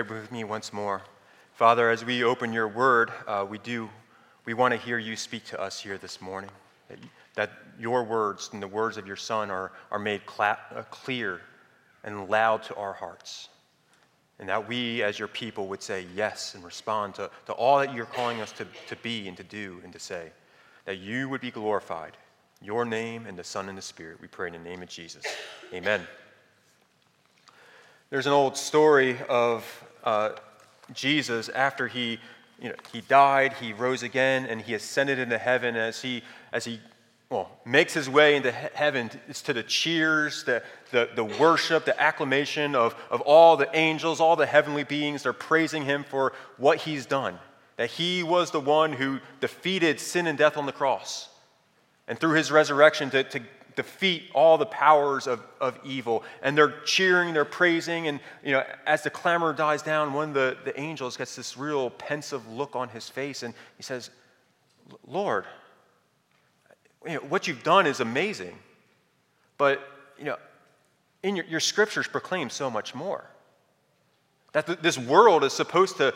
Pray with me once more. Father, as we open your word, we want to hear you speak to us here this morning. That your words and the words of your Son are made clear and loud to our hearts. And that we, as your people, would say yes and respond to all that you're calling us to be and to do and to say. That you would be glorified. Your name and the Son and the Spirit. We pray in the name of Jesus. Amen. There's an old story of Jesus after he died, he rose again, and he ascended into heaven. As he makes his way into heaven, it's to the cheers, the worship, the acclamation of all the angels, all the heavenly beings. They're praising him for what he's done. That he was the one who defeated sin and death on the cross. And through his resurrection to defeat all the powers of evil. And they're cheering, they're praising, and as the clamor dies down, one of the angels gets this real pensive look on his face, and he says, Lord, what you've done is amazing, but in your scriptures proclaim so much more. That this world is supposed to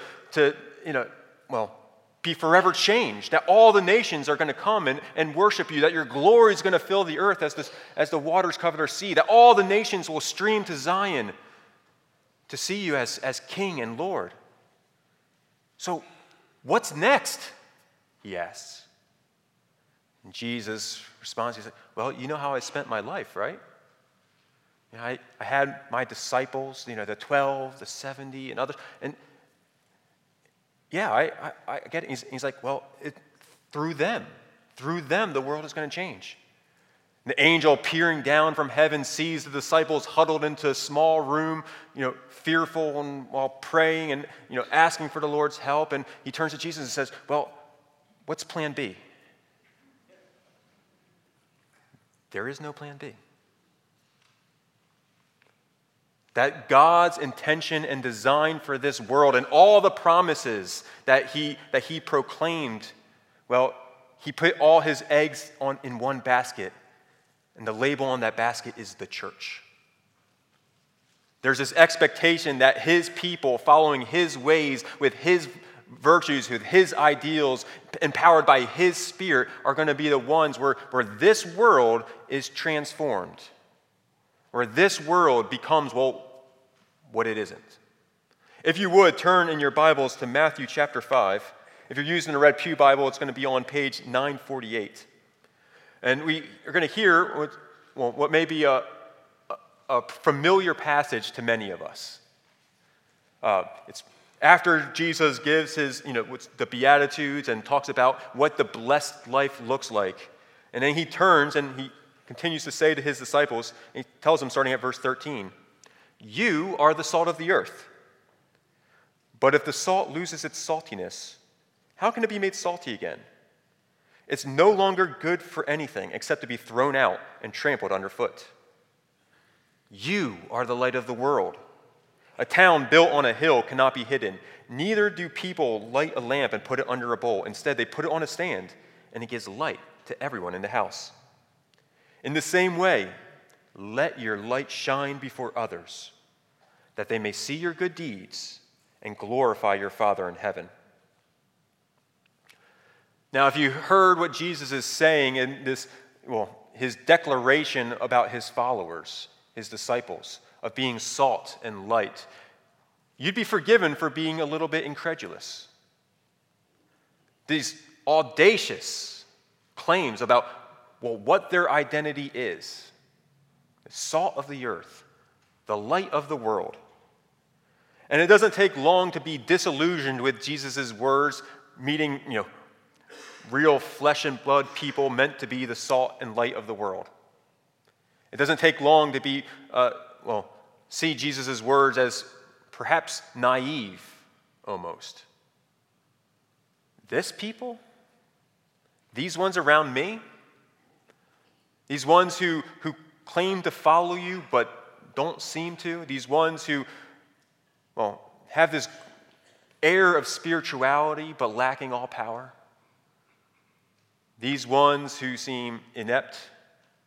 be forever changed, that all the nations are going to come and worship you, that your glory is going to fill the earth as the waters cover the sea, that all the nations will stream to Zion to see you as King and Lord. So what's next? He asks. And Jesus responds, he said, well, you know how I spent my life, right? I had my disciples, the 12, the 70, and others, and yeah, I get it. He's like, well, through them, the world is going to change. The angel peering down from heaven sees the disciples huddled into a small room, fearful and while praying and, asking for the Lord's help. And he turns to Jesus and says, well, what's plan B? There is no plan B. That God's intention and design for this world and all the promises that he proclaimed, he put all his eggs in one basket, and the label on that basket is the church. There's this expectation that his people, following his ways, with his virtues, with his ideals, empowered by his Spirit, are going to be the ones where this world is transformed. Where this world becomes, what it isn't. If you would, turn in your Bibles to Matthew chapter 5. If you're using a Red Pew Bible, it's going to be on page 948. And we are going to hear what may be a familiar passage to many of us. It's after Jesus gives his, the Beatitudes and talks about what the blessed life looks like. And then he turns and he continues to say to his disciples, and he tells them starting at verse 13, you are the salt of the earth. But if the salt loses its saltiness, how can it be made salty again? It's no longer good for anything except to be thrown out and trampled underfoot. You are the light of the world. A town built on a hill cannot be hidden. Neither do people light a lamp and put it under a bowl. Instead, they put it on a stand, and it gives light to everyone in the house. In the same way, let your light shine before others, that they may see your good deeds and glorify your Father in heaven. Now, if you heard what Jesus is saying in his declaration about his followers, his disciples, of being salt and light, you'd be forgiven for being a little bit incredulous. These audacious claims about, what their identity is. The salt of the earth, the light of the world. And it doesn't take long to be disillusioned with Jesus' words, meeting, real flesh and blood people meant to be the salt and light of the world. It doesn't take long to be, see Jesus' words as perhaps naive, almost. This people? These ones around me? These ones who claim to follow you but don't seem to? These ones who, have this air of spirituality but lacking all power? These ones who seem inept?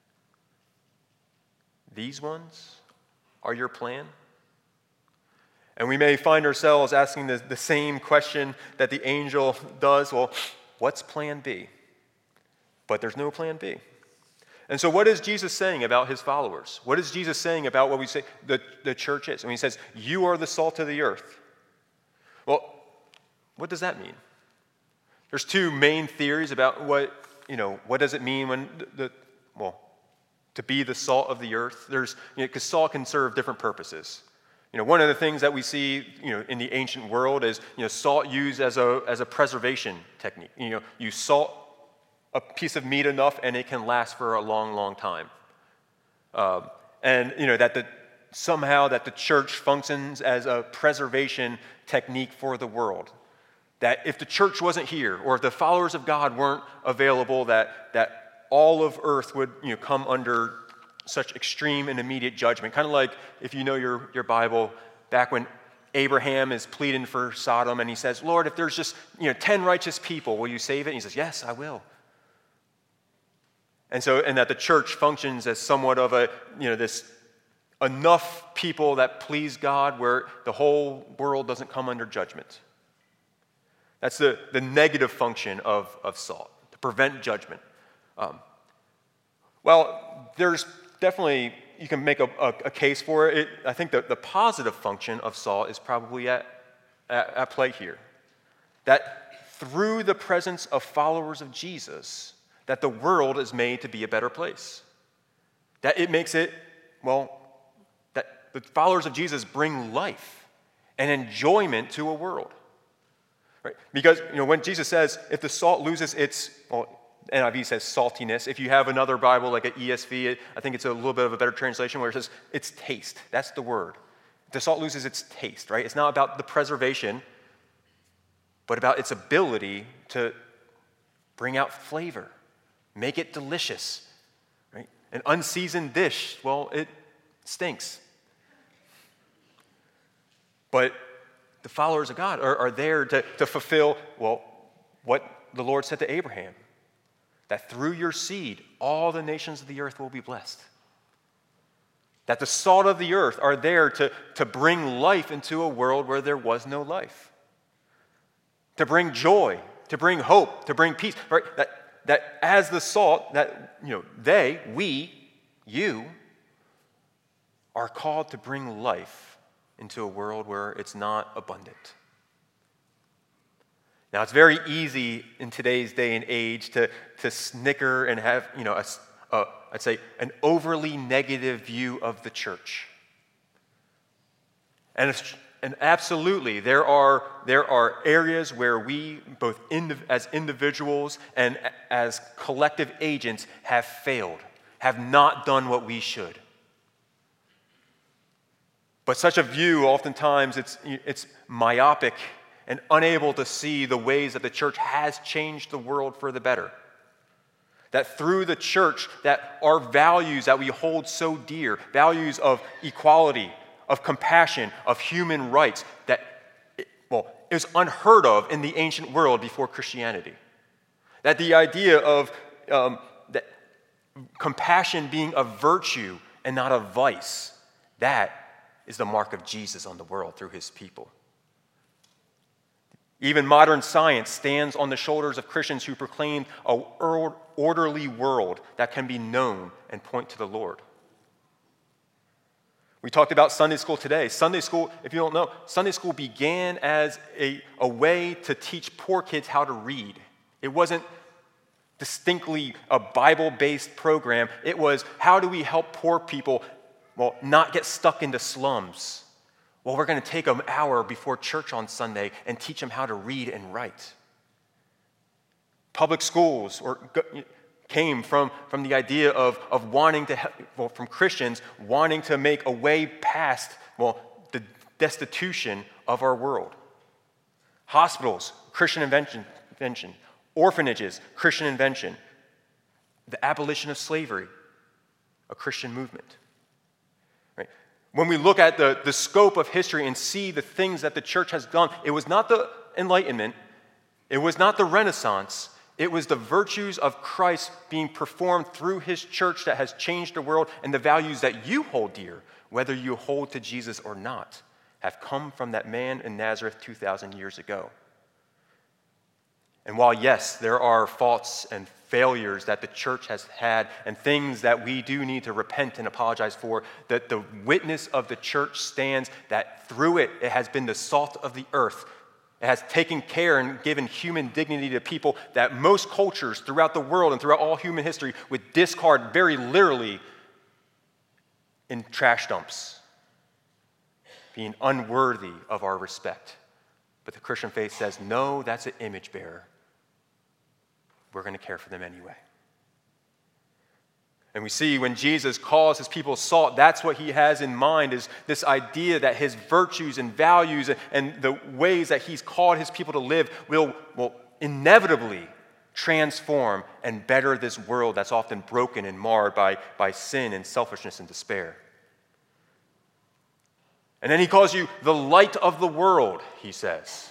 These ones are your plan? And we may find ourselves asking the same question that the angel does. Well, what's plan B? But there's no plan B. And so what is Jesus saying about his followers? What is Jesus saying about what we say the church is? When he says, you are the salt of the earth. Well, what does that mean? There's two main theories about what does it mean when to be the salt of the earth. There's, because salt can serve different purposes. One of the things that we see, in the ancient world is, salt used as a preservation technique. You salt a piece of meat enough and it can last for a long, long time. And somehow that the church functions as a preservation technique for the world. That if the church wasn't here, or if the followers of God weren't available, that all of earth would come under such extreme and immediate judgment. Kind of like, if you know your Bible, back when Abraham is pleading for Sodom and he says, Lord, if there's just 10 righteous people, will you save it? And he says, yes, I will. And that the church functions as somewhat of this enough people that please God where the whole world doesn't come under judgment. That's the negative function of salt, to prevent judgment. There's definitely, you can make a case for it. I think the positive function of salt is probably at play here. That through the presence of followers of Jesus, that the world is made to be a better place. That it makes it, that the followers of Jesus bring life and enjoyment to a world. Right? Because, when Jesus says, if the salt loses its, NIV says saltiness. If you have another Bible like an ESV, I think it's a little bit of a better translation where it says its taste. That's the word. The salt loses its taste, right? It's not about the preservation, but about its ability to bring out flavor, make it delicious, right? An unseasoned dish, it stinks. But the followers of God are there to fulfill, what the Lord said to Abraham, that through your seed, all the nations of the earth will be blessed. That the salt of the earth are there to bring life into a world where there was no life. To bring joy, to bring hope, to bring peace. Right? That as the salt, that you are called to bring life into a world where it's not abundant. Now, it's very easy in today's day and age to snicker and have, I'd say, an overly negative view of the church. And absolutely, there are areas where we, both as individuals and as collective agents, have failed, have not done what we should. But such a view, oftentimes, it's myopic and unable to see the ways that the church has changed the world for the better. That through the church, that our values that we hold so dear, values of equality, of compassion, of human rights, that it was unheard of in the ancient world before Christianity. That the idea of that compassion being a virtue and not a vice, that is the mark of Jesus on the world through his people. Even modern science stands on the shoulders of Christians who proclaim an orderly world that can be known and point to the Lord. We talked about Sunday school today. Sunday school, if you don't know, Sunday school began as a way to teach poor kids how to read. It wasn't distinctly a Bible-based program. It was, how do we help poor people, not get stuck into slums? We're going to take an hour before church on Sunday and teach them how to read and write. Public schools came from the idea of wanting to, from Christians wanting to make a way past, the destitution of our world. Hospitals, Christian invention. Orphanages, Christian invention. The abolition of slavery, a Christian movement. When we look at the scope of history and see the things that the church has done, it was not the Enlightenment, it was not the Renaissance, it was the virtues of Christ being performed through his church that has changed the world and the values that you hold dear, whether you hold to Jesus or not. have come from that man in Nazareth 2,000 years ago. And while, yes, there are faults and failures that the church has had and things that we do need to repent and apologize for, that the witness of the church stands that through it, it has been the salt of the earth. It has taken care and given human dignity to people that most cultures throughout the world and throughout all human history would discard very literally in trash dumps, being unworthy of our respect. But the Christian faith says, no, that's an image bearer. We're going to care for them anyway. And we see when Jesus calls his people salt, that's what he has in mind, is this idea that his virtues and values and the ways that he's called his people to live will inevitably transform and better this world that's often broken and marred by sin and selfishness and despair. And then he calls you the light of the world, he says.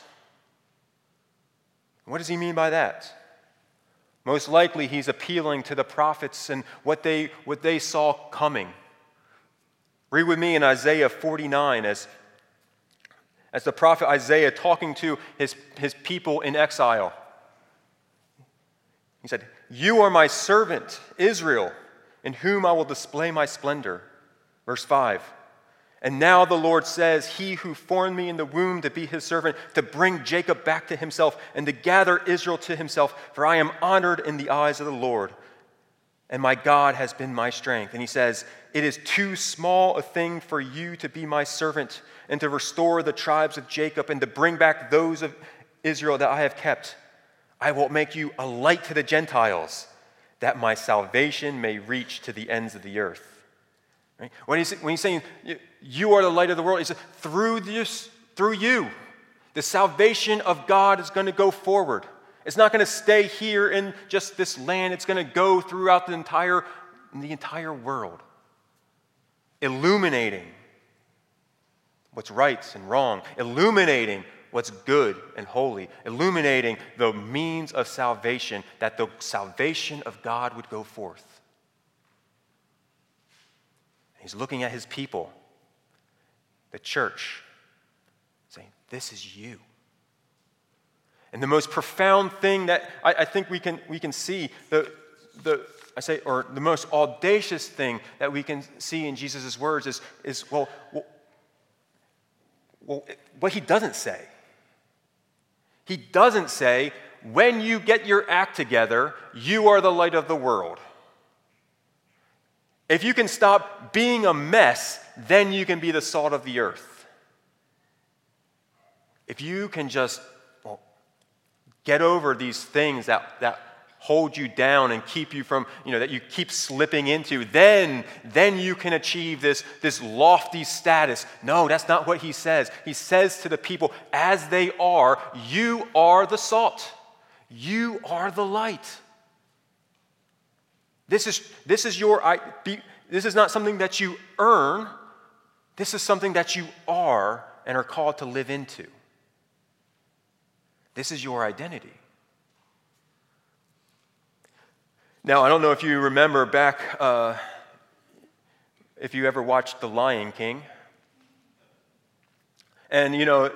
What does he mean by that? Most likely he's appealing to the prophets and what they saw coming. Read with me in Isaiah 49 as the prophet Isaiah talking to his people in exile. He said, "You are my servant, Israel, in whom I will display my splendor." Verse 5. And now the Lord says, "He who formed me in the womb to be his servant, to bring Jacob back to himself and to gather Israel to himself, for I am honored in the eyes of the Lord, and my God has been my strength." And he says, "It is too small a thing for you to be my servant and to restore the tribes of Jacob and to bring back those of Israel that I have kept. I will make you a light to the Gentiles, that my salvation may reach to the ends of the earth." Right? When he's saying, you are the light of the world, he says, through you, the salvation of God is going to go forward. It's not going to stay here in just this land. It's going to go throughout the entire world, illuminating what's right and wrong, illuminating what's good and holy, illuminating the means of salvation, that the salvation of God would go forth. He's looking at his people, the church, saying, this is you. And the most profound thing that I think we can see, the most audacious thing that we can see in Jesus' words is what he doesn't say. He doesn't say, when you get your act together, you are the light of the world. If you can stop being a mess, then you can be the salt of the earth. If you can just get over these things that hold you down and keep you from, that you keep slipping into, then you can achieve this lofty status. No, that's not what he says. He says to the people, as they are, you are the salt. You are the light. This is not something that you earn. This is something that you are and are called to live into. This is your identity. Now, I don't know if you remember back, if you ever watched The Lion King. And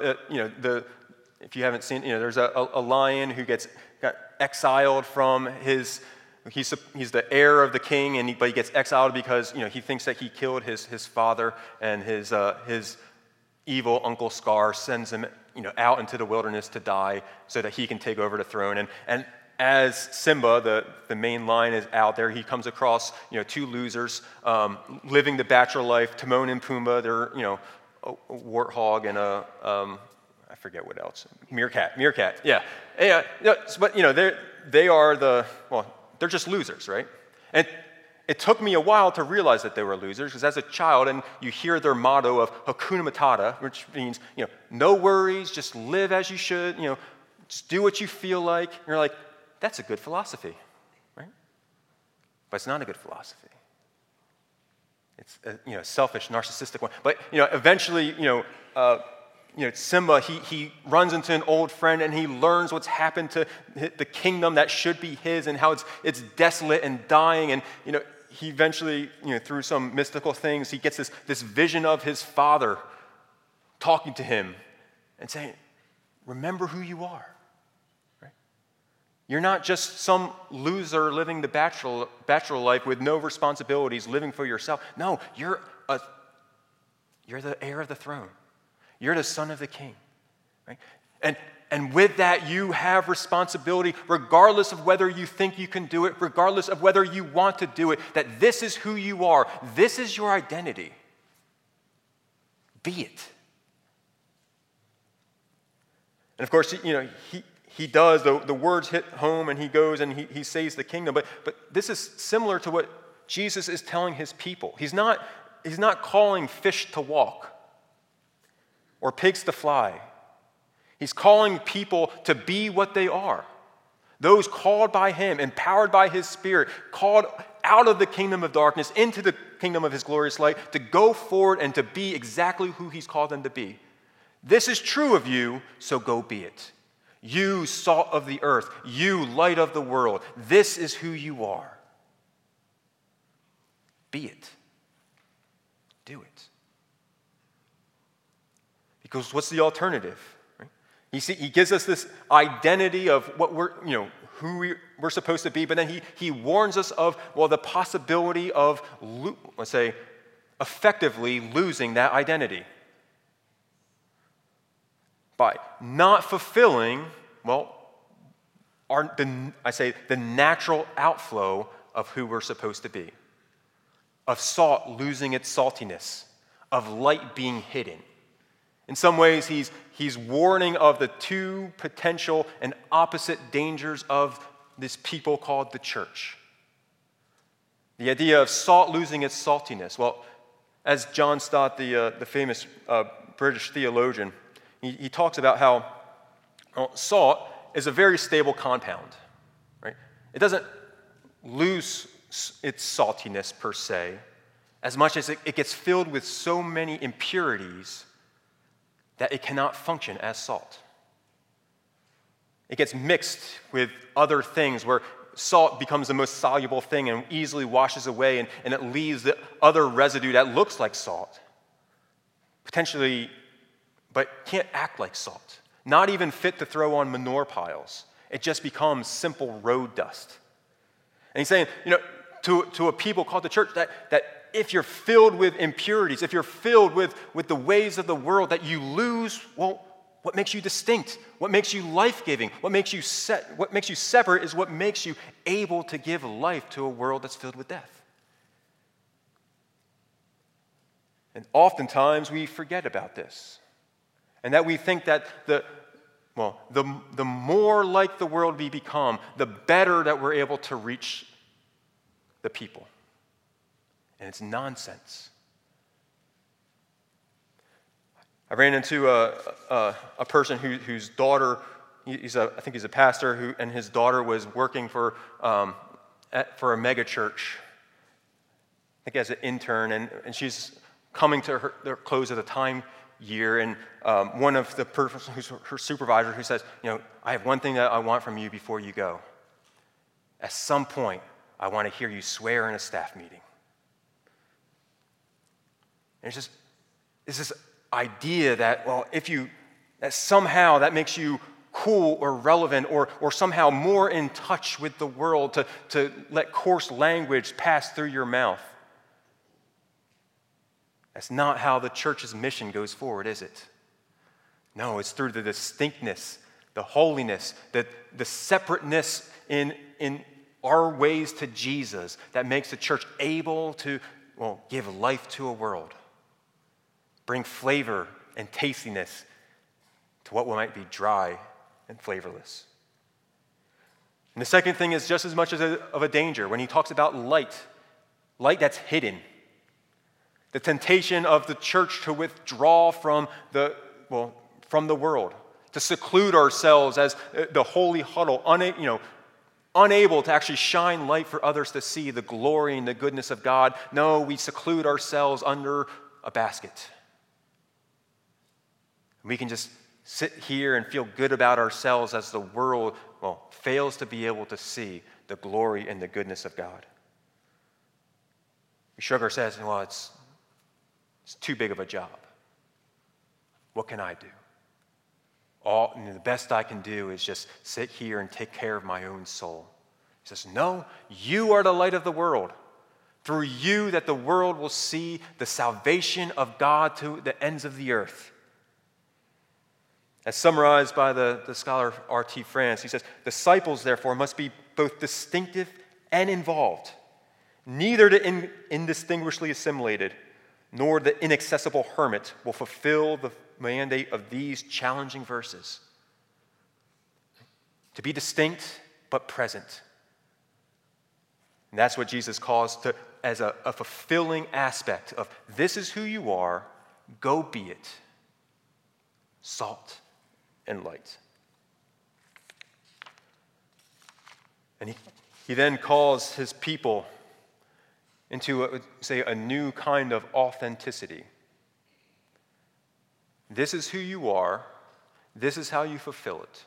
if you haven't seen, there's a lion who got exiled from his. He's the heir of the king, but he gets exiled because he thinks that he killed his father, and his evil Uncle Scar sends him out into the wilderness to die so that he can take over the throne. And as Simba, the main lion, is out there, he comes across two losers living the bachelor life, Timon and Pumbaa. They're a warthog and I forget what else, meerkat. Yeah. But they are they're just losers, right? And it took me a while to realize that they were losers, because as a child, and you hear their motto of Hakuna Matata, which means, no worries, just live as you should, just do what you feel like. And you're like, that's a good philosophy, right? But it's not a good philosophy. It's a selfish, narcissistic one. But eventually, Simba, he runs into an old friend and he learns what's happened to the kingdom that should be his and how it's desolate and dying. And he eventually, through some mystical things, he gets this vision of his father talking to him and saying, remember who you are. Right? You're not just some loser living the bachelor life with no responsibilities, living for yourself. No, you're the heir of the throne. You're the son of the king. Right? And with that, you have responsibility, regardless of whether you think you can do it, regardless of whether you want to do it, that this is who you are. This is your identity. Be it. And of course, he does, the words hit home and he goes and he saves the kingdom. But this is similar to what Jesus is telling his people. He's not calling fish to walk or pigs to fly. He's calling people to be what they are. Those called by him, empowered by his Spirit, called out of the kingdom of darkness into the kingdom of his glorious light, to go forward and to be exactly who he's called them to be. This is true of you, so go be it. You, salt of the earth, you, light of the world. This is who you are. Be it. Do it. Because what's the alternative? He gives us this identity of what who we're supposed to be, but then he warns us of, the possibility of, effectively losing that identity. By not fulfilling, the natural outflow of who we're supposed to be. Of salt losing its saltiness, of light being hidden. In some ways, he's warning of the two potential and opposite dangers of this people called the church. The idea of salt losing its saltiness. Well, as John Stott, the famous British theologian, he talks about how salt is a very stable compound. Right? It doesn't lose its saltiness per se, as much as it gets filled with so many impurities that it cannot function as salt. It gets mixed with other things where salt becomes the most soluble thing and easily washes away, and it leaves the other residue that looks like salt, potentially, but can't act like salt. Not even fit to throw on manure piles. It just becomes simple road dust. And he's saying, to a people called the church, that if you're filled with impurities, if you're filled with the ways of the world, that you lose, what makes you distinct? What makes you life-giving? What makes you separate is what makes you able to give life to a world that's filled with death. And oftentimes we forget about this. And that we think that the more like the world we become, the better that we're able to reach the people. And it's nonsense. I ran into a person whose daughter, I think he's a pastor, and his daughter was working for a mega church, I think as an intern, and she's coming to their close of the time year, and one of the persons who's her supervisor who says, I have one thing that I want from you before you go. At some point, I want to hear you swear in a staff meeting. And it's this idea that, that somehow that makes you cool or relevant or somehow more in touch with the world to let coarse language pass through your mouth. That's not how the church's mission goes forward, is it? No, it's through the distinctness, the holiness, the separateness in our ways to Jesus that makes the church able to, give life to a world. Bring flavor and tastiness to what might be dry and flavorless. And the second thing is just as much of a danger when he talks about light that's hidden. The temptation of the church to withdraw from the world, to seclude ourselves as the holy huddle, unable to actually shine light for others to see the glory and the goodness of God. No, we seclude ourselves under a basket. We can just sit here and feel good about ourselves as the world, fails to be able to see the glory and the goodness of God. We shrug our heads and, it's too big of a job. What can I do? The best I can do is just sit here and take care of my own soul. He says, no, you are the light of the world. Through you that the world will see the salvation of God to the ends of the earth. As summarized by the scholar R.T. France, he says, disciples, therefore, must be both distinctive and involved, neither the indistinguishably assimilated nor the inaccessible hermit will fulfill the mandate of these challenging verses. To be distinct but present. And that's what Jesus calls to as a fulfilling aspect of this is who you are, go be it. Salt and light. And he then calls his people into, a new kind of authenticity. This is who you are. This is how you fulfill it.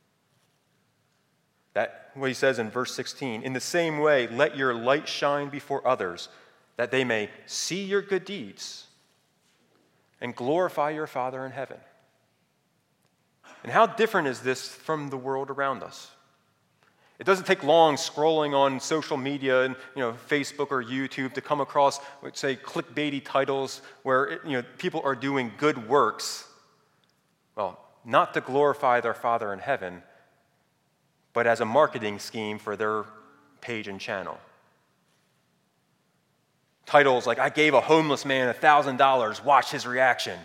That what he says in verse 16, in the same way, let your light shine before others, that they may see your good deeds and glorify your Father in heaven. And how different is this from the world around us? It doesn't take long scrolling on social media and Facebook or YouTube to come across, say, clickbaity titles where people are doing good works. Well, not to glorify their Father in heaven, but as a marketing scheme for their page and channel. Titles like, I gave a homeless man $1,000, watch his reaction.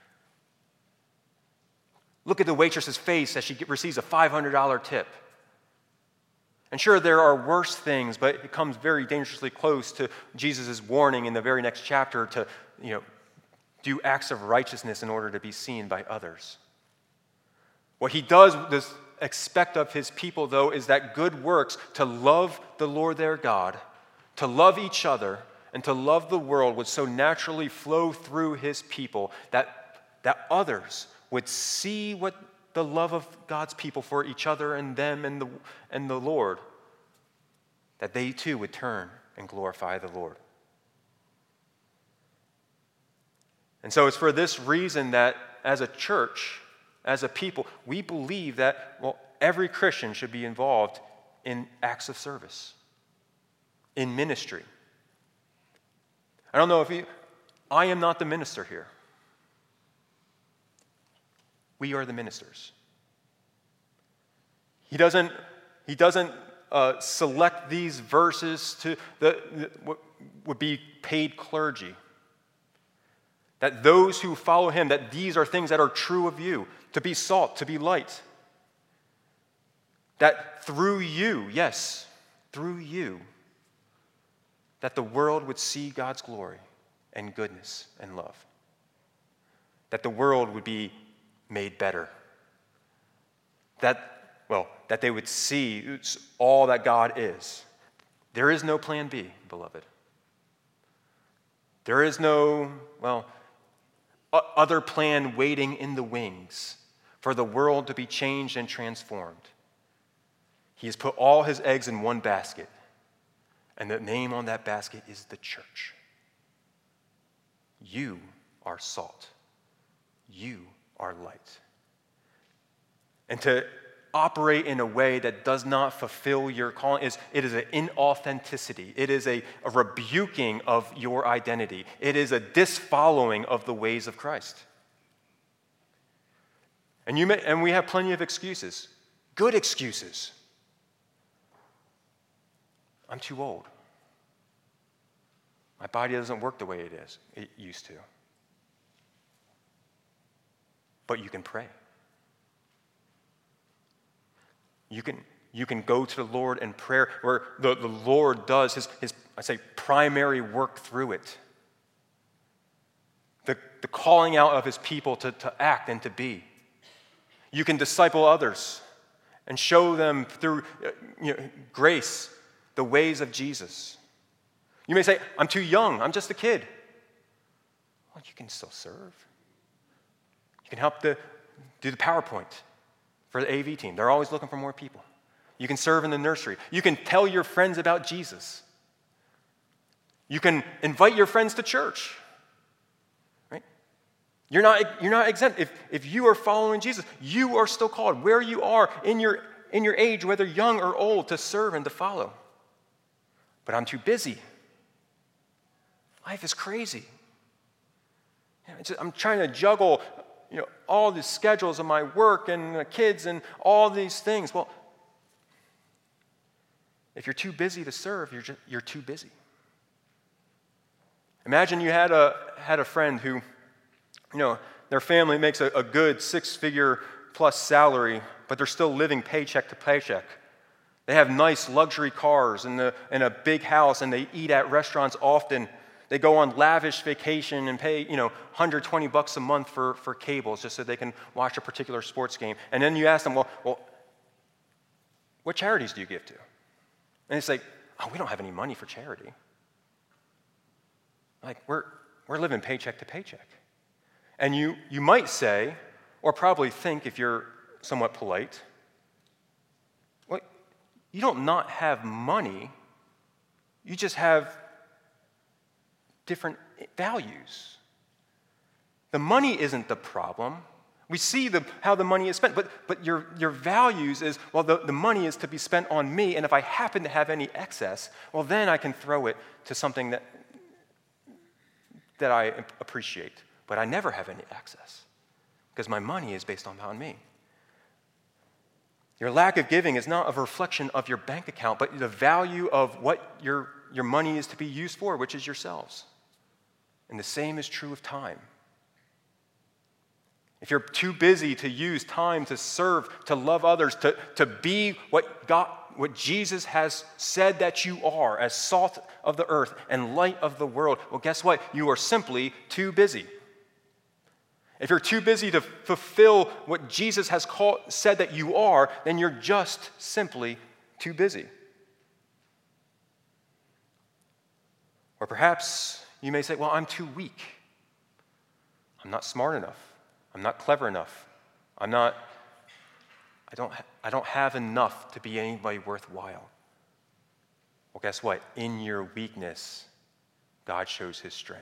Look at the waitress's face as she receives a $500 tip. And sure, there are worse things, but it comes very dangerously close to Jesus' warning in the very next chapter to, do acts of righteousness in order to be seen by others. What he does expect of his people, though, is that good works to love the Lord their God, to love each other, and to love the world would so naturally flow through his people that others would see what the love of God's people for each other and them and the Lord, that they too would turn and glorify the Lord. And so it's for this reason that as a church, as a people, we believe that, every Christian should be involved in acts of service, in ministry. I don't know I am not the minister here. We are the ministers. He doesn't select these verses to what would be paid clergy. That those who follow him, that these are things that are true of you, to be salt, to be light. That through you, yes, through you, that the world would see God's glory and goodness and love. That the world would be made better. That they would see all that God is. There is no plan B, beloved. There is no, other plan waiting in the wings for the world to be changed and transformed. He has put all his eggs in one basket, and the name on that basket is the church. You are salt. You are light. And to operate in a way that does not fulfill your calling, it is an inauthenticity. It is a rebuking of your identity. It is a disfollowing of the ways of Christ. And we have plenty of excuses, good excuses. I'm too old. My body doesn't work the way it used to. But you can pray. You can go to the Lord in prayer where the Lord does his primary work through it. The calling out of his people to act and to be. You can disciple others and show them through grace the ways of Jesus. You may say, I'm too young, I'm just a kid. Well, you can still serve. You can help do the PowerPoint for the AV team. They're always looking for more people. You can serve in the nursery. You can tell your friends about Jesus. You can invite your friends to church. Right? You're not exempt. If you are following Jesus, you are still called where you are in your age, whether young or old, to serve and to follow. But I'm too busy. Life is crazy. I'm trying to juggle, all the schedules of my work and the kids and all these things. Well, if you're too busy to serve, you're too busy. Imagine you had a friend who, their family makes a good 6-figure plus salary, but they're still living paycheck to paycheck. They have nice luxury cars and a big house, and they eat at restaurants often. They go on lavish vacation and pay, $120 a month for cables just so they can watch a particular sports game. And then you ask them, well, what charities do you give to? And it's like, we don't have any money for charity. Like, we're living paycheck to paycheck. And you might say, or probably think if you're somewhat polite, well, you don't not have money, you just have different values. The money isn't the problem. We see how the money is spent, but your values is, well, the money is to be spent on me, and if I happen to have any excess, well, then I can throw it to something that I appreciate. But I never have any excess because my money is based on me. Your lack of giving is not a reflection of your bank account, but the value of what your money is to be used for, which is yourselves. And the same is true of time. If you're too busy to use time to serve, to love others, to be what Jesus has said that you are, as salt of the earth and light of the world, well, guess what? You are simply too busy. If you're too busy to fulfill what Jesus has said that you are, then you're just simply too busy. Or perhaps you may say, well, I'm too weak. I'm not smart enough. I'm not clever enough. I don't have enough to be anybody worthwhile. Well, guess what? In your weakness, God shows his strength.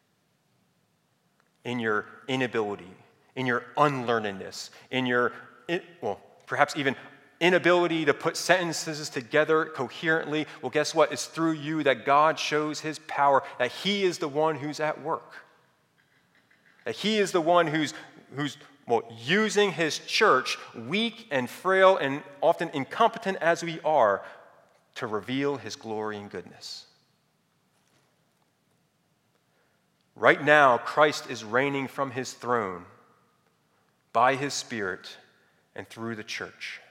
In your inability, in your unlearnedness, perhaps even inability to put sentences together coherently, well, guess what? It's through you that God shows his power, that he is the one who's at work. That he is the one who's using his church, weak and frail and often incompetent as we are, to reveal his glory and goodness. Right now, Christ is reigning from his throne by his Spirit and through the church.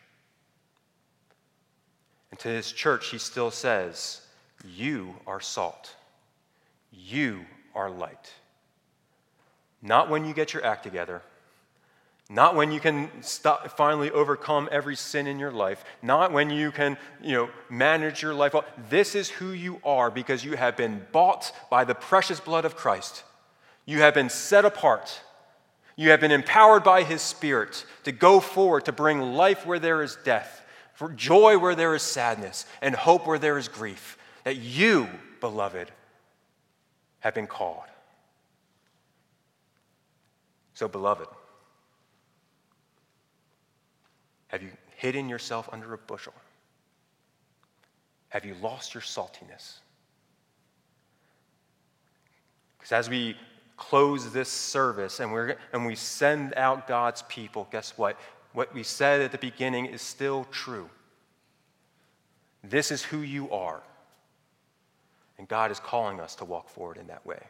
And to his church, he still says, you are salt. You are light. Not when you get your act together. Not when you can finally overcome every sin in your life. Not when you can, manage your life. This is who you are because you have been bought by the precious blood of Christ. You have been set apart. You have been empowered by his Spirit to go forward, to bring life where there is death, for joy where there is sadness, and hope where there is grief. That you, beloved, have been called. So, beloved, have you hidden yourself under a bushel? Have you lost your saltiness? Because as we close this service and we send out God's people, guess what? What we said at the beginning is still true. This is who you are. And God is calling us to walk forward in that way.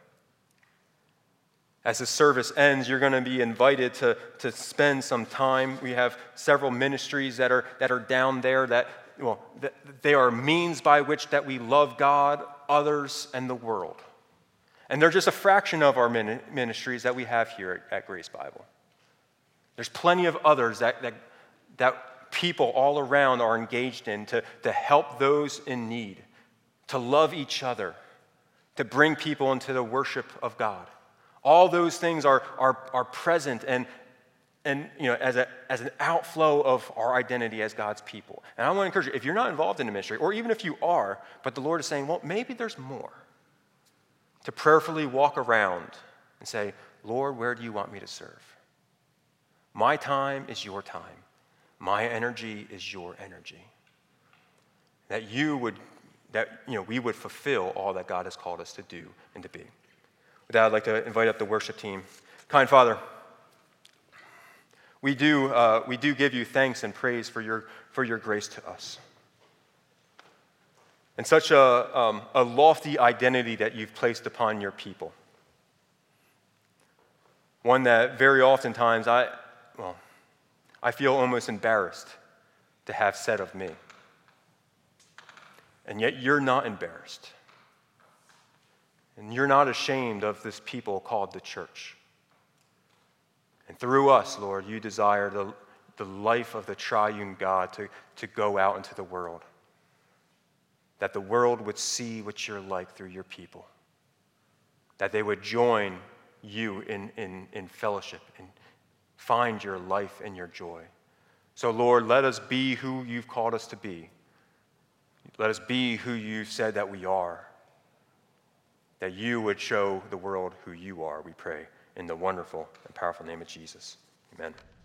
As the service ends, you're going to be invited to spend some time. We have several ministries that are down there that they are means by which that we love God, others, and the world. And they're just a fraction of our ministries that we have here at Grace Bible. There's plenty of others that people all around are engaged in to help those in need, to love each other, to bring people into the worship of God. All those things are present and as an outflow of our identity as God's people. And I want to encourage you, if you're not involved in a ministry, or even if you are, but the Lord is saying, well, maybe there's more, to prayerfully walk around and say, Lord, where do you want me to serve? My time is your time. My energy is your energy. That we would fulfill all that God has called us to do and to be. With that, I'd like to invite up the worship team. Kind Father, we do give you thanks and praise for your grace to us. And such a lofty identity that you've placed upon your people. One that very oftentimes I feel almost embarrassed to have said of me. And yet you're not embarrassed. And you're not ashamed of this people called the church. And through us, Lord, you desire the life of the triune God to go out into the world. That the world would see what you're like through your people. That they would join you in fellowship and find your life and your joy. So, Lord, let us be who you've called us to be. Let us be who you've said that we are. That you would show the world who you are, we pray, in the wonderful and powerful name of Jesus. Amen.